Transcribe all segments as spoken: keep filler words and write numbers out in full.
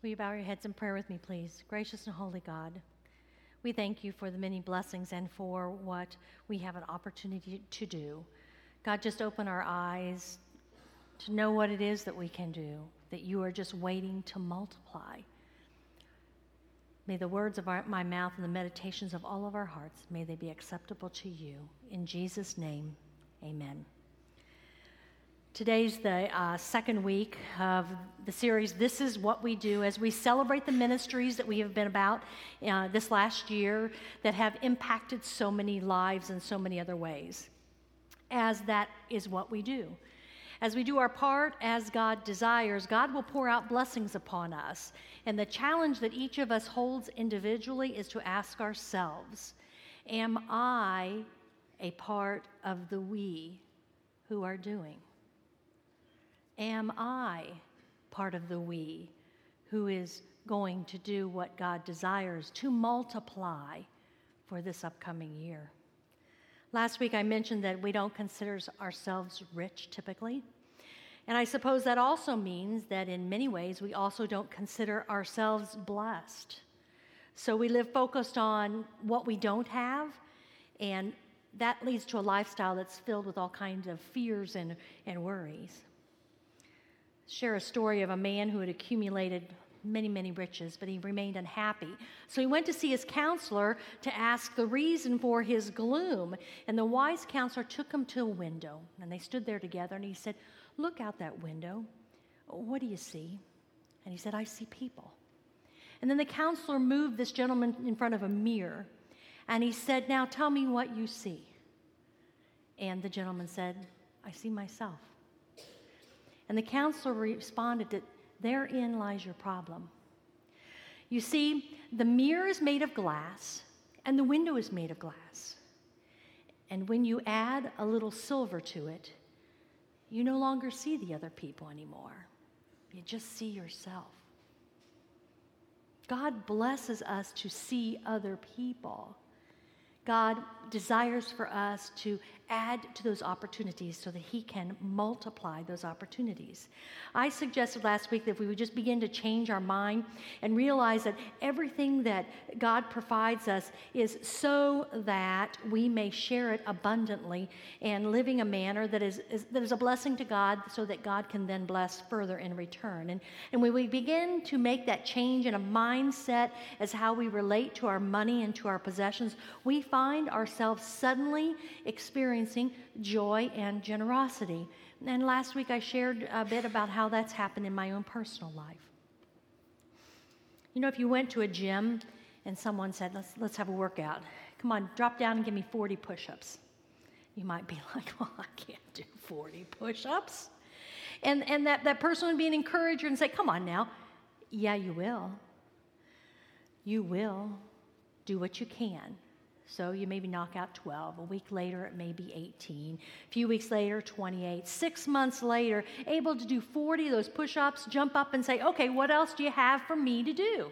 Will you bow your heads in prayer with me, please? Gracious and holy God, we thank you for the many blessings and for what we have an opportunity to do. God, just open our eyes to know what it is that we can do, that you are just waiting to multiply. May the words of our, my mouth and the meditations of all of our hearts, may they be acceptable to you. In Jesus' name, amen. Today's the uh, second week of the series, This Is What We Do, as we celebrate the ministries that we have been about uh, this last year that have impacted so many lives in so many other ways, as that is what we do. As we do our part as God desires, God will pour out blessings upon us. And the challenge that each of us holds individually is to ask ourselves, am I a part of the we who are doing? Am I part of the we who is going to do what God desires to multiply for this upcoming year? Last week I mentioned that we don't consider ourselves rich typically. And I suppose that also means that in many ways we also don't consider ourselves blessed. So we live focused on what we don't have, and that leads to a lifestyle that's filled with all kinds of fears and, and worries. Share a story of a man who had accumulated many, many riches, but he remained unhappy. So he went to see his counselor to ask the reason for his gloom. And the wise counselor took him to a window, and they stood there together, and he said, "Look out that window. What do you see?" And he said, "I see people." And then the counselor moved this gentleman in front of a mirror, and he said, "Now tell me what you see." And the gentleman said, "I see myself." And the counselor responded that therein lies your problem. You see, the mirror is made of glass, and the window is made of glass. And when you add a little silver to it, you no longer see the other people anymore. You just see yourself. God blesses us to see other people. God desires for us to add to those opportunities so that he can multiply those opportunities. I suggested last week that if we would just begin to change our mind and realize that everything that God provides us is so that we may share it abundantly and living a manner that is, is that is a blessing to God so that God can then bless further in return. And, and when we begin to make that change in a mindset as how we relate to our money and to our possessions, we find ourselves suddenly experiencing joy and generosity. And last week I shared a bit about how that's happened in my own personal life. You know, if you went to a gym and someone said, let's, let's have a workout. Come on, drop down and give me forty push-ups. You might be like, well, I can't do forty push-ups. And, and that, that person would be an encourager and say, come on now. Yeah, you will. You will do what you can. So you maybe knock out twelve. A week later, it may be eighteen. A few weeks later, twenty-eight. Six months later, able to do forty of those push-ups, jump up and say, okay, what else do you have for me to do?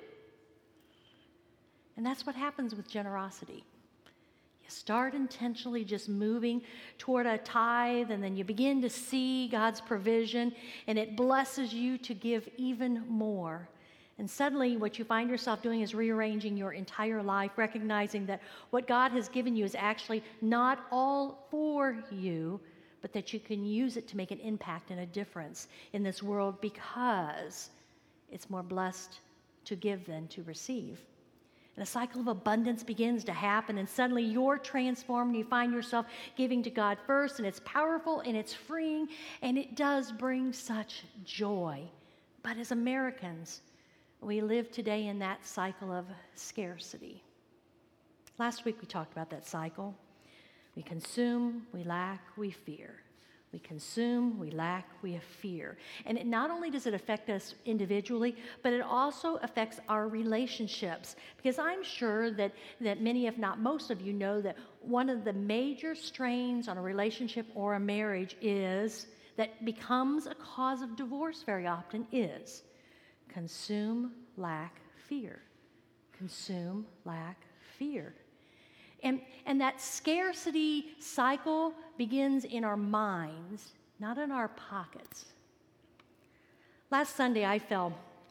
And that's what happens with generosity. You start intentionally just moving toward a tithe, and then you begin to see God's provision, and it blesses you to give even more. And suddenly what you find yourself doing is rearranging your entire life, recognizing that what God has given you is actually not all for you, but that you can use it to make an impact and a difference in this world because it's more blessed to give than to receive. And a cycle of abundance begins to happen, and suddenly you're transformed and you find yourself giving to God first, and it's powerful and it's freeing, and it does bring such joy. But as Americans, we live today in that cycle of scarcity. Last week we talked about that cycle. We consume, we lack, we fear. We consume, we lack, we have fear. And it not only does it affect us individually, but it also affects our relationships. Because I'm sure that, that many, if not most of you, know that one of the major strains on a relationship or a marriage is, that becomes a cause of divorce very often, is consume, lack, fear. Consume, lack, fear. And, and that scarcity cycle begins in our minds, not in our pockets. Last Sunday, I fell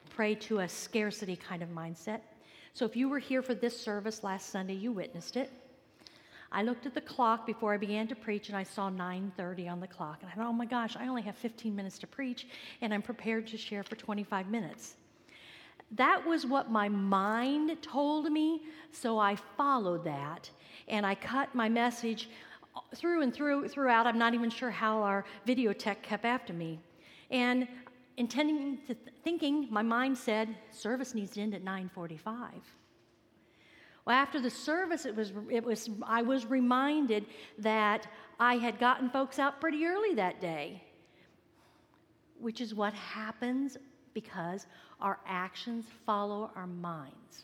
pray to a scarcity kind of mindset. So if you were here for this service last Sunday, you witnessed it. I looked at the clock before I began to preach, and I saw nine thirty on the clock. And I thought, oh my gosh, I only have fifteen minutes to preach, and I'm prepared to share for twenty-five minutes. That was what my mind told me, so I followed that, and I cut my message through and through throughout. I'm not even sure how our video tech kept after me. And intending to th- thinking, my mind said, service needs to end at nine forty-five. Well, after the service, it was, it was, I was reminded that I had gotten folks out pretty early that day, which is what happens because our actions follow our minds.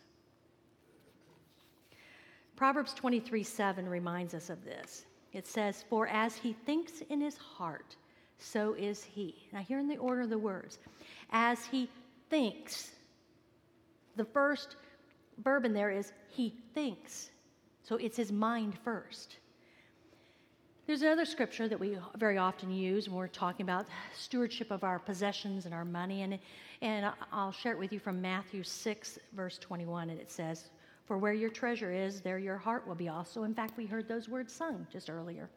Proverbs twenty-three seven reminds us of this. It says, for as he thinks in his heart, so is he. Now, here in the order of the words, as he thinks, the first verb in there is he thinks. So it's his mind first. There's another scripture that we very often use when we're talking about stewardship of our possessions and our money, and, and I'll share it with you from Matthew six, verse twenty-one, and it says, for where your treasure is, there your heart will be also. In fact, we heard those words sung just earlier.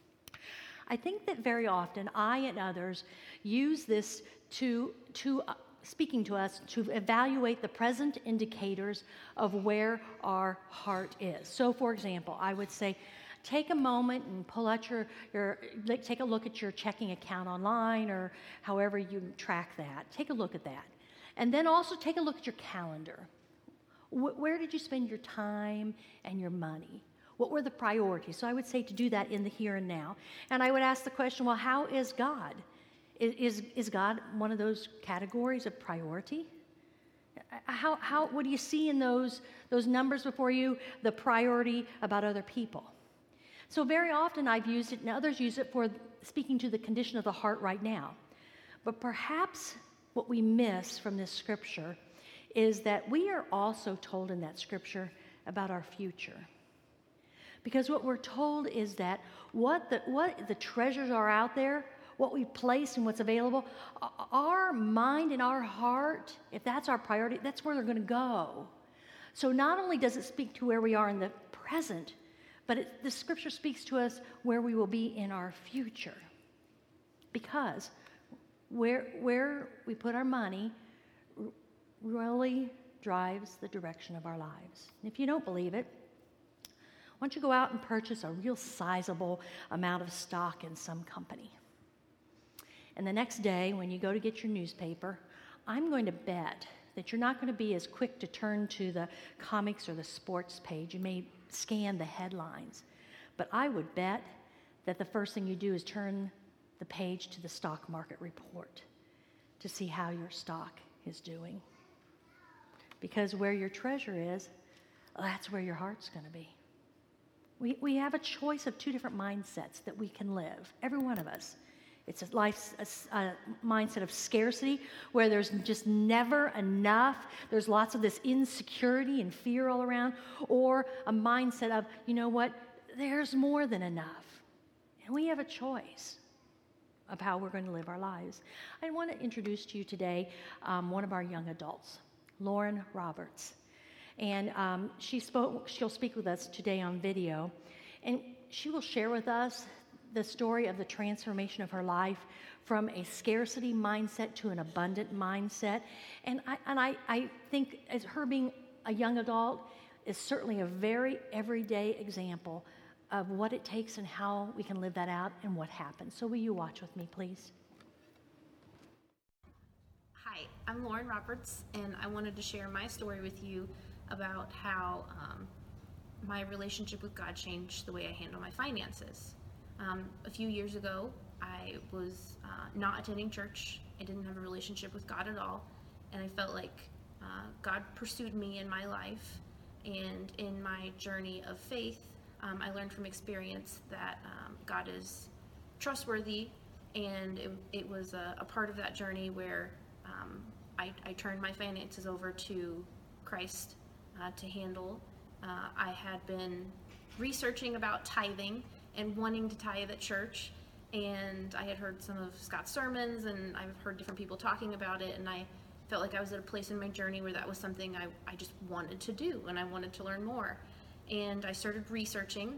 I think that very often I and others use this to, to uh, speaking to us, to evaluate the present indicators of where our heart is. So, for example, I would say, take a moment and pull out your, your, take a look at your checking account online or however you track that. Take a look at that. And then also take a look at your calendar. Wh- where did you spend your time and your money? What were the priorities? So I would say to do that in the here and now. And I would ask the question, well, how is God? Is, is God one of those categories of priority? How, how, what do you see in those, those numbers before you, the priority about other people? So very often I've used it, and others use it for speaking to the condition of the heart right now. But perhaps what we miss from this scripture is that we are also told in that scripture about our future. Because what we're told is that what the, what the treasures are out there, what we place and what's available, our mind and our heart, if that's our priority, that's where they're going to go. So not only does it speak to where we are in the present, but it, the scripture speaks to us where we will be in our future. Because where, where we put our money really drives the direction of our lives. And if you don't believe it, why don't you go out and purchase a real sizable amount of stock in some company? And the next day, when you go to get your newspaper, I'm going to bet that you're not going to be as quick to turn to the comics or the sports page. You may scan the headlines. But I would bet that the first thing you do is turn the page to the stock market report to see how your stock is doing. Because where your treasure is, that's where your heart's going to be. We, we have a choice of two different mindsets that we can live, every one of us. It's a life, a, a mindset of scarcity where there's just never enough. There's lots of this insecurity and fear all around. Or a mindset of, you know what, there's more than enough. And we have a choice of how we're going to live our lives. I want to introduce to you today um, one of our young adults, Lauren Roberts. And um, she spoke, she'll speak with us today on video. And she will share with us the story of the transformation of her life from a scarcity mindset to an abundant mindset. And I, and I, I think as her being a young adult is certainly a very everyday example of what it takes and how we can live that out and what happens. So will you watch with me, please? Hi, I'm Lauren Roberts, and I wanted to share my story with you about how um, my relationship with God changed the way I handle my finances. Um, a few years ago, I was uh, not attending church. I didn't have a relationship with God at all, and I felt like uh, God pursued me in my life, and in my journey of faith, um, I learned from experience that um, God is trustworthy, and it, it was a, a part of that journey where um, I, I turned my finances over to Christ uh, to handle. Uh, I had been researching about tithing and wanting to tithe at church, and I had heard some of Scott's sermons, and I've heard different people talking about it, and I felt like I was at a place in my journey where that was something I, I just wanted to do, and I wanted to learn more. And I started researching,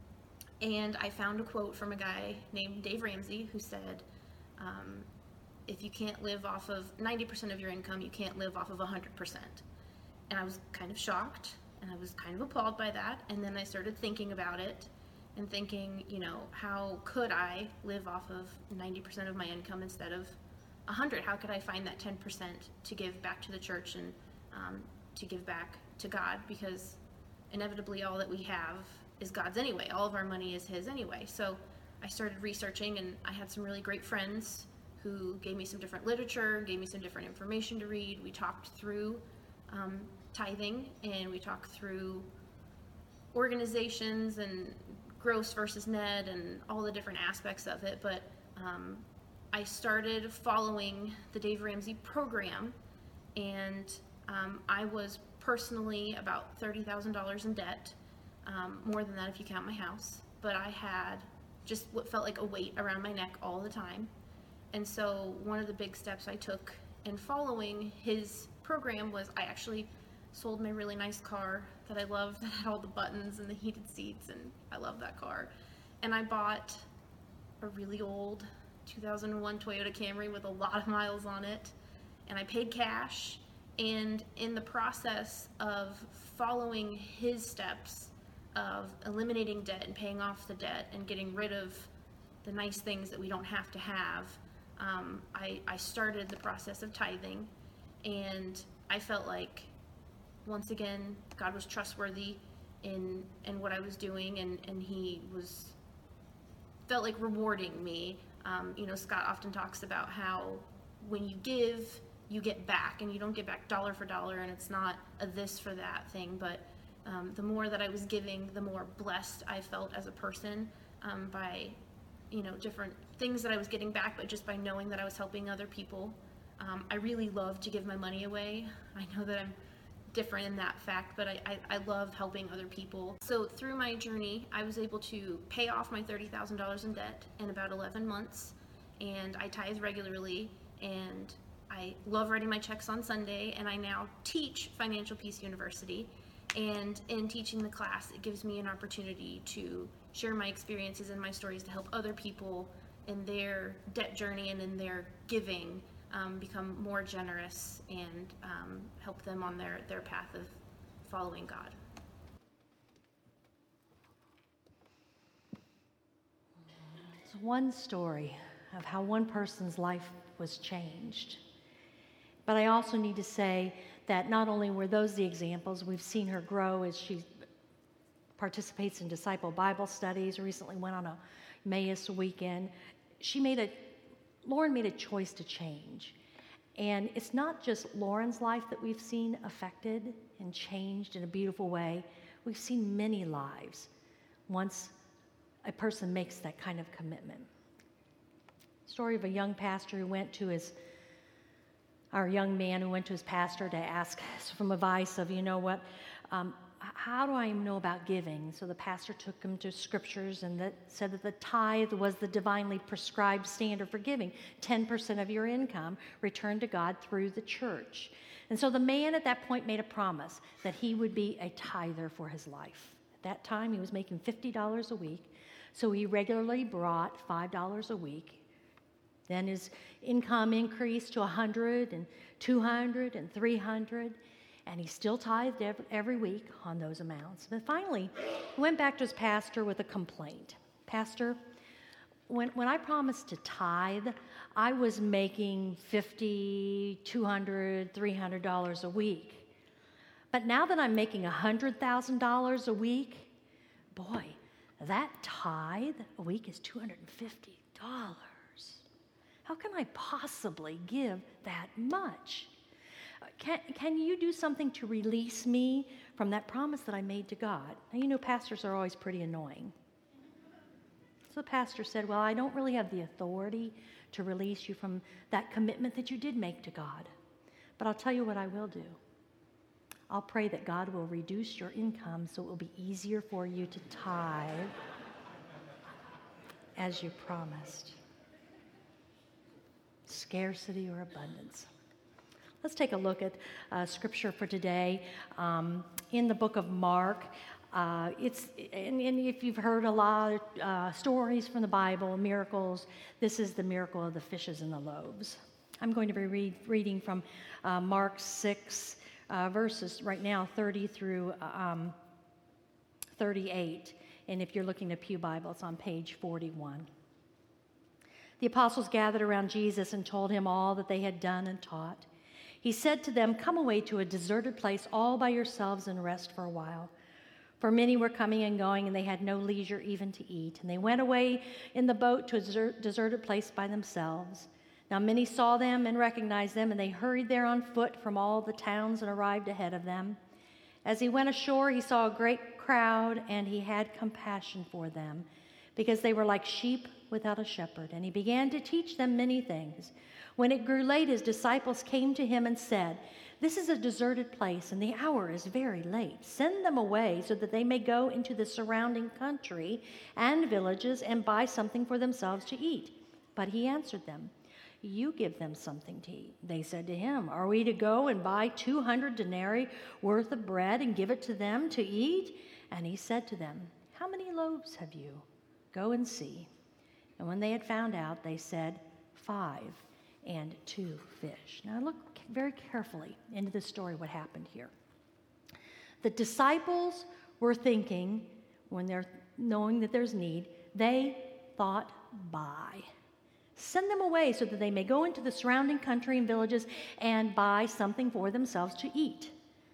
and I found a quote from a guy named Dave Ramsey who said, um, if you can't live off of ninety percent of your income, you can't live off of one hundred percent. And I was kind of shocked, and I was kind of appalled by that. And then I started thinking about it and thinking, you know, how could I live off of ninety percent of my income instead of one hundred? How could I find that ten percent to give back to the church and um, to give back to God? Because inevitably all that we have is God's anyway. All of our money is His anyway. So I started researching, and I had some really great friends who gave me some different literature, gave me some different information to read. We talked through um, tithing, and we talked through organizations and gross versus net and all the different aspects of it. But um, I started following the Dave Ramsey program, and um, I was personally about thirty thousand dollars in debt, um, more than that if you count my house. But I had just what felt like a weight around my neck all the time. And so one of the big steps I took in following his program was I actually sold my really nice car that I loved, that had all the buttons and the heated seats, and I love that car. And I bought a really old two thousand one Toyota Camry with a lot of miles on it, and I paid cash. And in the process of following his steps of eliminating debt and paying off the debt and getting rid of the nice things that we don't have to have, um, I, I started the process of tithing, and I felt like, once again, God was trustworthy in in what I was doing, and, and He was felt like rewarding me. Um, you know, Scott often talks about how when you give, you get back, and you don't get back dollar for dollar, and it's not a this for that thing. But um, the more that I was giving, the more blessed I felt as a person um, by, you know, different things that I was getting back, but just by knowing that I was helping other people. Um, I really love to give my money away. I know that I'm different in that fact, but I, I, I love helping other people. So through my journey, I was able to pay off my thirty thousand dollars in debt in about eleven months, and I tithe regularly, and I love writing my checks on Sunday, and I now teach Financial Peace University. And in teaching the class, it gives me an opportunity to share my experiences and my stories to help other people in their debt journey and in their giving um, become more generous and um, help them on their, their path of following God. It's one story of how one person's life was changed. But I also need to say that not only were those the examples, we've seen her grow as she participates in Disciple Bible studies, recently went on a Emmaus weekend. She made a, Lauren made a choice to change. And it's not just Lauren's life that we've seen affected and changed in a beautiful way. We've seen many lives once a person makes that kind of commitment. Story of a young pastor who went to his our young man who went to his pastor to ask some advice of, you know what, um, how do I know about giving? So the pastor took him to scriptures and that said that the tithe was the divinely prescribed standard for giving. ten percent of your income returned to God through the church. And so the man at that point made a promise that he would be a tither for his life. At that time, he was making fifty dollars a week, so he regularly brought five dollars a week. Then his income increased to one hundred and two hundred and three hundred, and he still tithed every week on those amounts. But finally, he went back to his pastor with a complaint. Pastor, when, when I promised to tithe, I was making fifty dollars, two hundred dollars, three hundred dollars a week. But now that I'm making one hundred thousand dollars a week, boy, that tithe a week is two hundred fifty dollars. How can I possibly give that much? Can, can you do something to release me from that promise that I made to God? Now, you know, pastors are always pretty annoying. So the pastor said, well, I don't really have the authority to release you from that commitment that you did make to God. But I'll tell you what I will do. I'll pray that God will reduce your income so it will be easier for you to tithe as you promised. Scarcity or abundance. Let's take a look at uh, scripture for today um, in the book of Mark. Uh, it's and, and if you've heard a lot of uh, stories from the Bible, miracles, this is the miracle of the fishes and the loaves. I'm going to be read, reading from uh, Mark six, uh, verses right now thirty through um, thirty-eight. And if you're looking at Pew Bible, it's on page forty-one. The apostles gathered around Jesus and told him all that they had done and taught. He said to them, "Come away to a deserted place all by yourselves and rest for a while." For many were coming and going, and they had no leisure even to eat. And they went away in the boat to a desert, deserted place by themselves. Now many saw them and recognized them, and they hurried there on foot from all the towns and arrived ahead of them. As he went ashore, he saw a great crowd, and he had compassion for them, because they were like sheep without a shepherd. And he began to teach them many things. When it grew late, his disciples came to him and said, "This is a deserted place, and the hour is very late. Send them away so that they may go into the surrounding country and villages and buy something for themselves to eat." But he answered them, "You give them something to eat." They said to him, "Are we to go and buy two hundred denarii worth of bread and give it to them to eat?" And he said to them, "How many loaves have you? Go and see." And when they had found out, they said, "Five and two fish." Now look very carefully into this story, what happened here. The disciples were thinking, when they're knowing that there's need, they thought, buy. Send them away so that they may go into the surrounding country and villages and buy something for themselves to eat.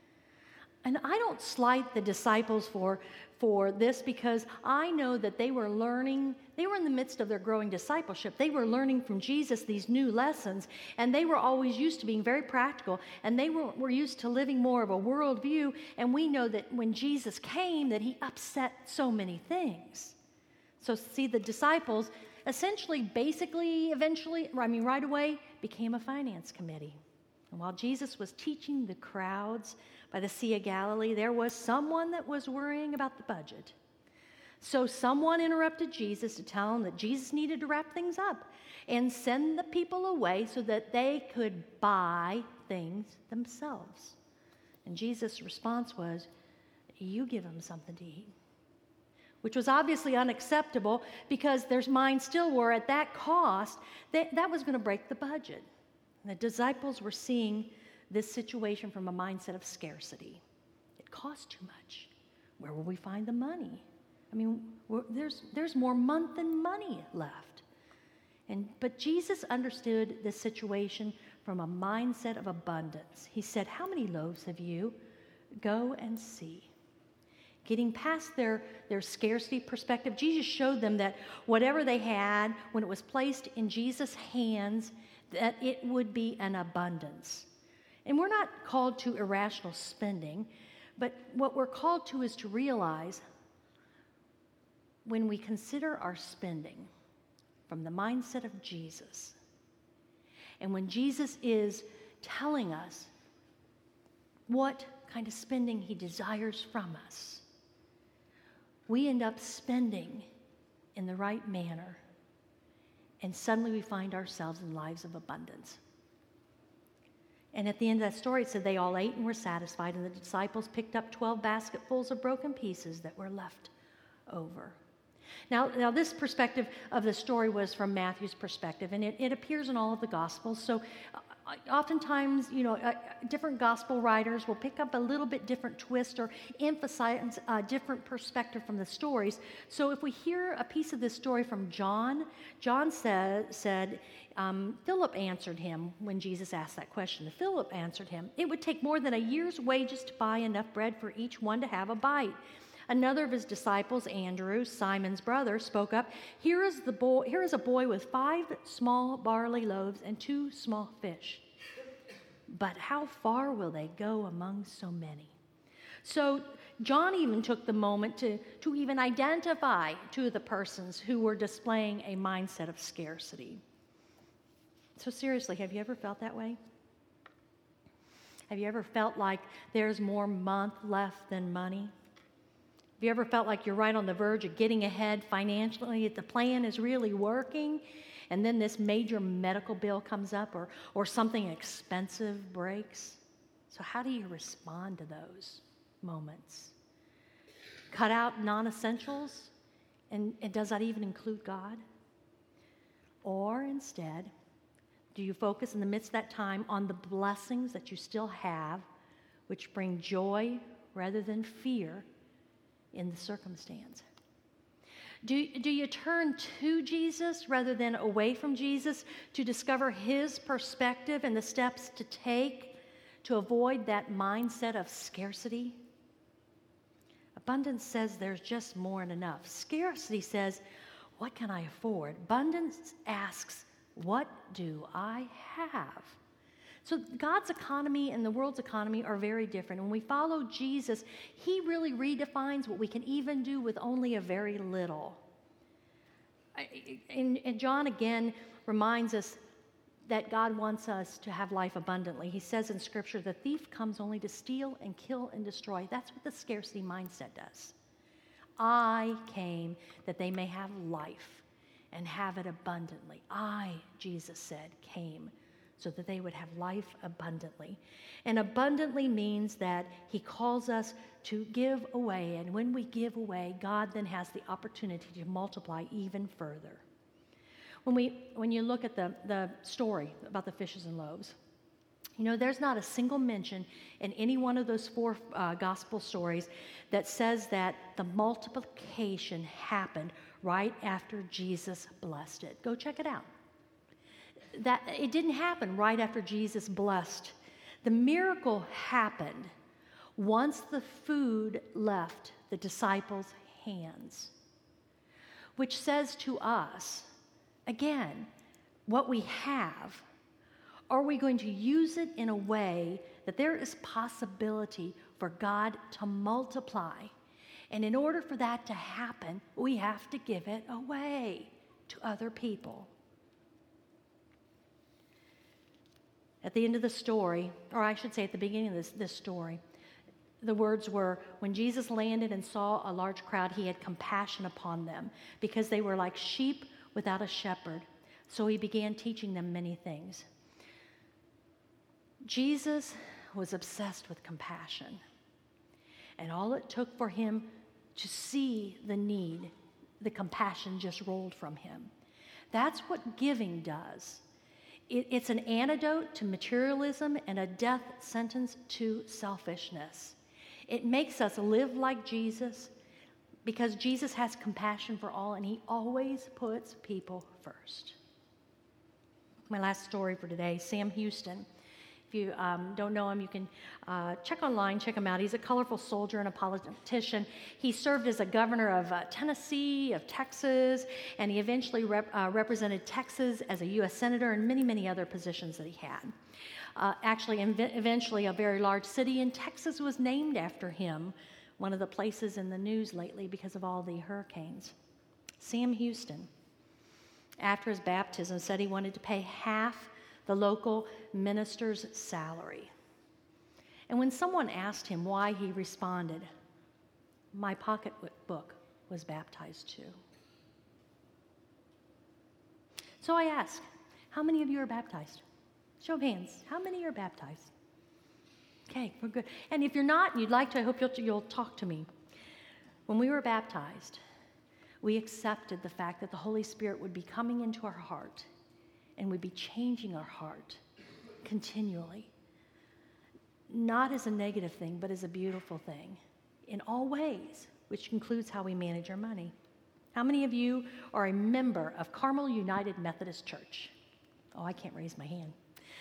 And I don't slight the disciples for, for this, because I know that they were learning, they were in the midst of their growing discipleship. They were learning from Jesus these new lessons, and they were always used to being very practical, and they were, were used to living more of a worldview, and we know that when Jesus came, that he upset so many things. So see, the disciples essentially, basically, eventually, I mean, right away, became a finance committee. And while Jesus was teaching the crowds by the Sea of Galilee, there was someone that was worrying about the budget. So someone interrupted Jesus to tell him that Jesus needed to wrap things up and send the people away so that they could buy things themselves. And Jesus' response was, "You give them something to eat," which was obviously unacceptable, because their minds still were at that cost, that, that was going to break the budget. And the disciples were seeing this situation from a mindset of scarcity. It costs too much. Where will we find the money? I mean, there's, there's more month than money left. And, but Jesus understood this situation from a mindset of abundance. He said, "How many loaves have you? Go and see." Getting past their, their scarcity perspective, Jesus showed them that whatever they had, when it was placed in Jesus' hands, that it would be an abundance. And we're not called to irrational spending, but what we're called to is to realize, when we consider our spending from the mindset of Jesus, and when Jesus is telling us what kind of spending he desires from us, we end up spending in the right manner, and suddenly we find ourselves in lives of abundance. And at the end of that story, it said they all ate and were satisfied, and the disciples picked up twelve basketfuls of broken pieces that were left over. Now, now this perspective of the story was from Matthew's perspective, and it, it appears in all of the Gospels. So uh, oftentimes, you know, uh, different Gospel writers will pick up a little bit different twist or emphasize a different perspective from the stories. So if we hear a piece of this story from John, John said, said um, Philip answered him when Jesus asked that question. Philip answered him, "It would take more than a year's wages to buy enough bread for each one to have a bite." Another of his disciples, Andrew, Simon's brother, spoke up, Here is the boy, here is a boy with five small barley loaves and two small fish. But how far will they go among so many?" So John even took the moment to, to even identify two of the persons who were displaying a mindset of scarcity. So seriously, have you ever felt that way? Have you ever felt like there's more month left than money? Have you ever felt like you're right on the verge of getting ahead financially, that the plan is really working, and then this major medical bill comes up or, or something expensive breaks? So how do you respond to those moments? Cut out non-essentials, and, and does that even include God? Or instead, do you focus in the midst of that time on the blessings that you still have, which bring joy rather than fear in the circumstance? Do, do you turn to Jesus rather than away from Jesus to discover his perspective and the steps to take to avoid that mindset of scarcity? Abundance says there's just more than enough. Scarcity says, what can I afford? Abundance asks, what do I have? So God's economy and the world's economy are very different. When we follow Jesus, he really redefines what we can even do with only a very little. And, and John again reminds us that God wants us to have life abundantly. He says in Scripture, the thief comes only to steal and kill and destroy. That's what the scarcity mindset does. I came that they may have life and have it abundantly. I, Jesus said, came so that they would have life abundantly. And abundantly means that he calls us to give away. And when we give away, God then has the opportunity to multiply even further. When we, when you look at the, the story about the fishes and loaves, you know, there's not a single mention in any one of those four uh, gospel stories that says that the multiplication happened right after Jesus blessed it. Go check it out. That it didn't happen right after Jesus blessed. The miracle happened once the food left the disciples' hands, which says to us, again, what we have, are we going to use it in a way that there is possibility for God to multiply? And in order for that to happen, we have to give it away to other people. At the end of the story, or I should say at the beginning of this, this story, the words were, when Jesus landed and saw a large crowd, he had compassion upon them because they were like sheep without a shepherd. So he began teaching them many things. Jesus was obsessed with compassion. And all it took for him to see the need, the compassion just rolled from him. That's what giving does. It, it's an antidote to materialism and a death sentence to selfishness. It makes us live like Jesus because Jesus has compassion for all and he always puts people first. My last story for today, Sam Houston. If you um, don't know him, you can uh, check online, check him out. He's a colorful soldier and a politician. He served as a governor of uh, Tennessee, of Texas, and he eventually rep- uh, represented Texas as a U S senator and many, many other positions that he had. Uh, actually, inv- eventually, a very large city in Texas was named after him, one of the places in the news lately because of all the hurricanes. Sam Houston, after his baptism, said he wanted to pay half the local minister's salary. And when someone asked him why, he responded, my pocketbook was baptized too. So I ask, how many of you are baptized? Show of hands. How many are baptized? Okay, we're good. And if you're not and you'd like to, I hope you'll, you'll talk to me. When we were baptized, we accepted the fact that the Holy Spirit would be coming into our heart and would be changing our heart continually. Not as a negative thing, but as a beautiful thing in all ways, which includes how we manage our money. How many of you are a member of Carmel United Methodist Church? Oh, I can't raise my hand.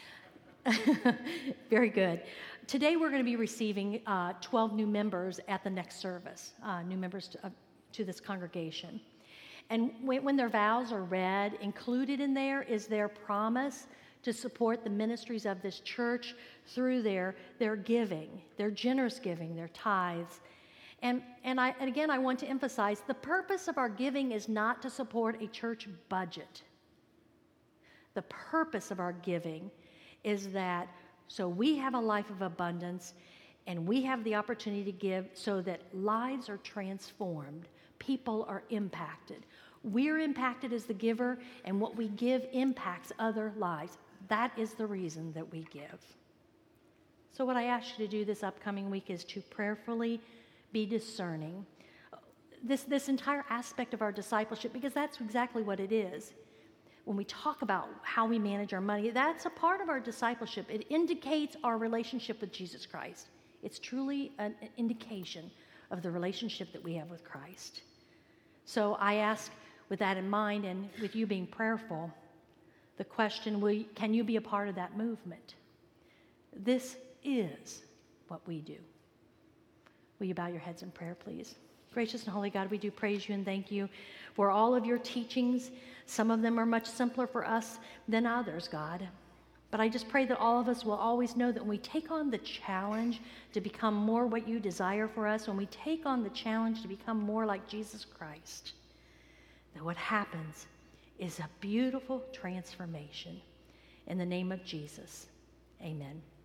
Very good. Today we're going to be receiving uh, twelve new members at the next service, uh, new members to, uh, to this congregation. And when, when their vows are read, included in there is their promise to support the ministries of this church through their, their giving, their generous giving, their tithes. And, and, I, and again, I want to emphasize, the purpose of our giving is not to support a church budget. The purpose of our giving is that so we have a life of abundance And we have the opportunity to give so that lives are transformed, people are impacted. We're impacted as the giver, and what we give impacts other lives. That is the reason that we give. So what I ask you to do this upcoming week is to prayerfully be discerning. This, this entire aspect of our discipleship, because that's exactly what it is. When we talk about how we manage our money, that's a part of our discipleship. It indicates our relationship with Jesus Christ. It's truly an indication of the relationship that we have with Christ. So I ask, with that in mind and with you being prayerful, the question, will you, can you be a part of that movement? This is what we do. Will you bow your heads in prayer, please? Gracious and holy God, we do praise you and thank you for all of your teachings. Some of them are much simpler for us than others, God. But I just pray that all of us will always know that when we take on the challenge to become more what you desire for us, when we take on the challenge to become more like Jesus Christ, that what happens is a beautiful transformation. In the name of Jesus, amen.